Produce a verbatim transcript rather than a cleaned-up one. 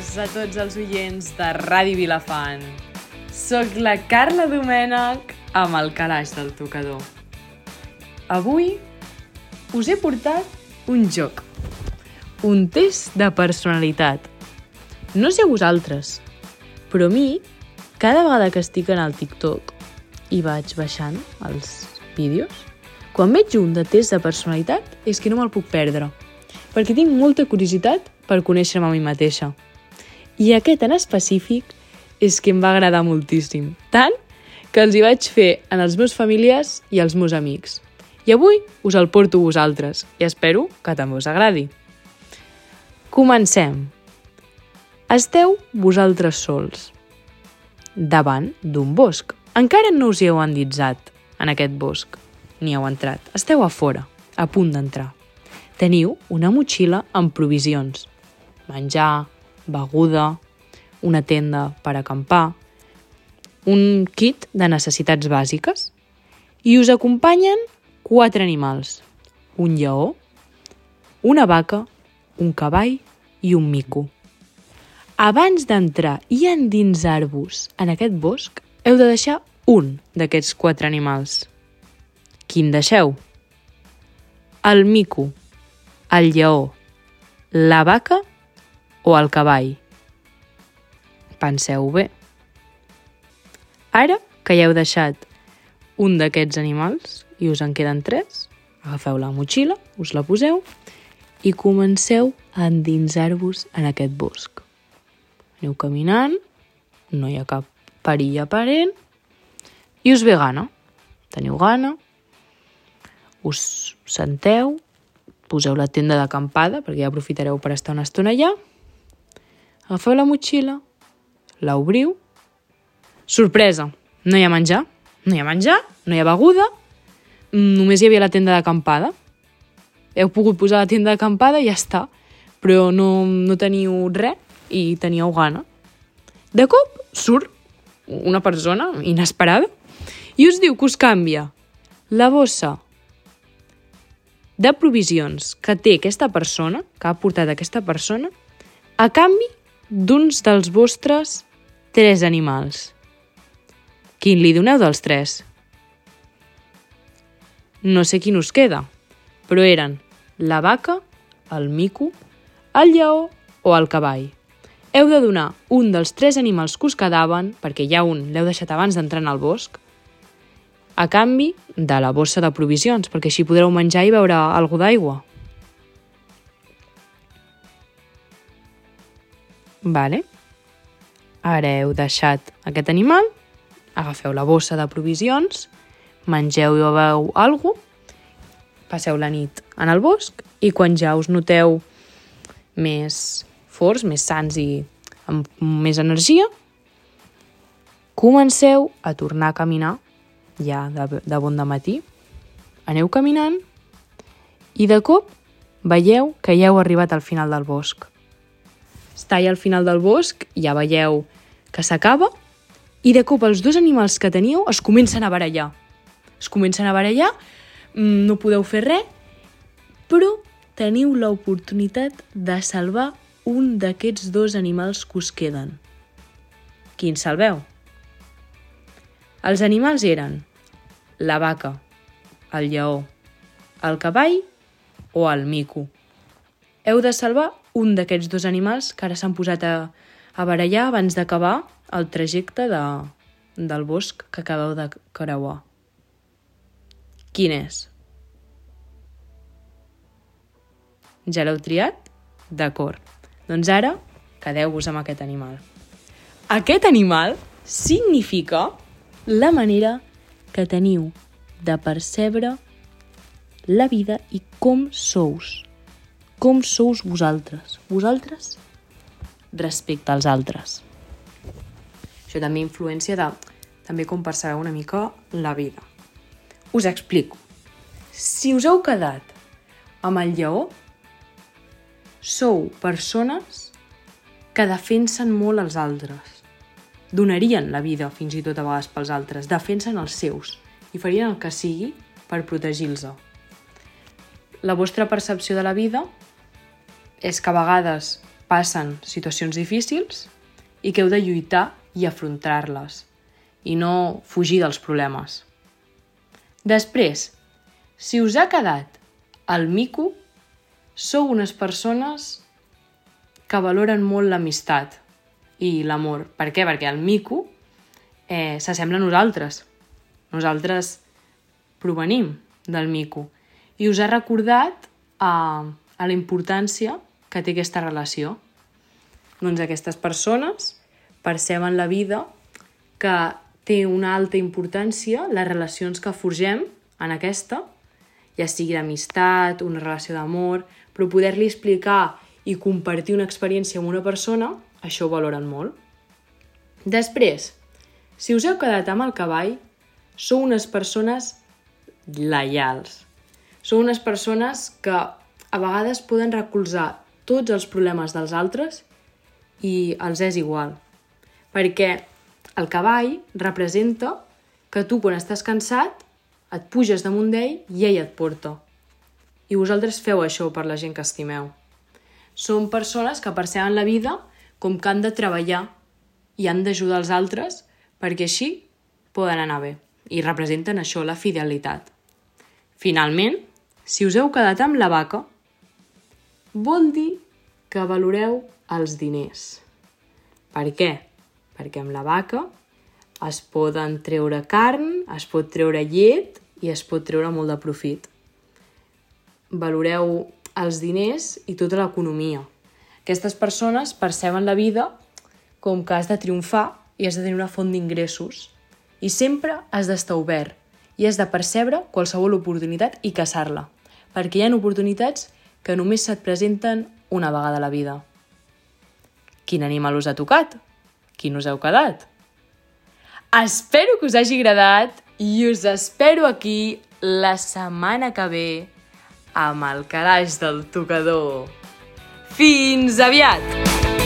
tardes a tots els oients de Ràdio Vilafant. Soc la Carla Domènech amb el calaix del tocador. Avui us he portat un joc, un test de personalitat. No sé a vosaltres, però a mi, cada vegada que estic en el TikTok i vaig baixant els vídeos, quan veig un de test de personalitat és que no me'l puc perdre, perquè tinc molta curiositat per conèixer-me a mi mateixa. I aquest en específic és que em va agradar moltíssim, tant que els hi vaig fer en els meus familiars i els meus amics. I avui us el porto a vosaltres i espero que també us agradi. Comencem. Esteu vosaltres sols, davant d'un bosc. Encara no us hi heu endinsat en aquest bosc, ni heu entrat. Esteu a fora, a punt d'entrar. Teniu una motxilla amb provisions, menjar, beguda, una tenda per acampar, un kit de necessitats bàsiques i us acompanyen quatre animals, un lleó, una vaca, un cavall i un mico. Abans d'entrar i endinsar-vos en aquest bosc, heu de deixar un d'aquests quatre animals. Quin deixeu? El mico, el lleó, la vaca o el cavall? Penseu bé. Ara que ja heu deixat un d'aquests animals i us en queden tres, agafeu la motxilla, us la poseu i comenceu a endinsar-vos en aquest bosc. Aneu caminant, no hi ha cap perill aparent i us ve gana. Teniu gana, us senteu, poseu la tenda d'acampada, perquè ja aprofitareu per estar una estona allà, agafeu la motxilla, la obriu, sorpresa, no hi ha menjar, no hi ha menjar, no hi ha beguda, només hi havia la tenda d'acampada. Heu pogut posar la tenda d'acampada i ja està, però no, no teniu res i teníeu gana. De cop surt una persona inesperada i us diu que us canvia la bossa de provisions que té aquesta persona, que ha portat aquesta persona, a canvi d'uns dels vostres tres animals. Quin li doneu dels tres? No sé quin us queda, però eren la vaca, el mico, el lleó o el cavall. Heu de donar un dels tres animals que us quedaven, perquè ja un l'heu deixat abans d'entrar en el bosc, a canvi de la bossa de provisions, perquè així podreu menjar i beure alguna d'aigua. Vale. Ara heu deixat aquest animal, agafeu la bossa de provisions, mengeu i beveu alguna cosa, passeu la nit en el bosc i quan ja us noteu més forts, més sants i amb més energia, comenceu a tornar a caminar ja de, de bon dematí. Aneu caminant i de cop veieu que ja heu arribat al final del bosc. Està ja al final del bosc, ja veieu que s'acaba i de cop els dos animals que teníeu es comencen a barallar. Es comencen a barallar, no podeu fer res, però teniu l'oportunitat de salvar un d'aquests dos animals que us queden. Quin salveu? Els animals eren la vaca, el lleó, el cavall o el mico. Heu de salvar un d'aquests dos animals que ara s'han posat a, a barallar abans d'acabar el trajecte de, del bosc que acabeu de creuar. Quin és? Ja l'heu triat? D'acord. Doncs ara quedeu-vos amb aquest animal. Aquest animal significa la manera que teniu de percebre la vida i com sous. Com sous vosaltres. Vosaltres respecte als altres. Això també influència de també com percebeu una mica la vida. Us explico. Si us heu quedat amb el lleó, sou persones que defensen molt els altres. Donarien la vida fins i tot a vegades pels altres, defensen els seus i farien el que sigui per protegir-los. La vostra percepció de la vida és que a vegades passen situacions difícils i que heu de lluitar i afrontar-les i no fugir dels problemes. Després, si us ha quedat el mico, sou unes persones que valoren molt l'amistat i l'amor. Per què? Perquè el mico eh, s'assembla a nosaltres. Nosaltres provenim del mico i us ha recordat a, a la importància que té aquesta relació. Doncs aquestes persones perceben la vida que té una alta importància les relacions que forgem en aquesta, ja sigui d'amistat, una relació d'amor, però poder-li explicar i compartir una experiència amb una persona, això ho valoren molt. Després, si us heu quedat amb el cavall, sou unes persones lleials. Sou unes persones que a vegades poden recolzar tots els problemes dels altres i els és igual. Perquè el cavall representa que tu, quan estàs cansat, et puges damunt d'ell i ell et porta. I vosaltres feu això per la gent que estimeu. Són persones que perceben la vida com que han de treballar i han d'ajudar els altres perquè així poden anar bé. I representen això, la fidelitat. Finalment, si us heu quedat amb la vaca, vol dir que valoreu els diners. Per què? Perquè amb la vaca es poden treure carn, es pot treure llet i es pot treure molt de profit. Valoreu els diners i tota l'economia. Aquestes persones perceben la vida com que has de triomfar i has de tenir una font d'ingressos i sempre has d'estar obert i has de percebre qualsevol oportunitat i caçar-la, perquè hi ha oportunitats que només se't presenten una vegada a la vida. Quin animal us ha tocat? Quin us heu quedat? Espero que us hagi agradat i us espero aquí la setmana que ve amb el calaix del tocador. Fins aviat!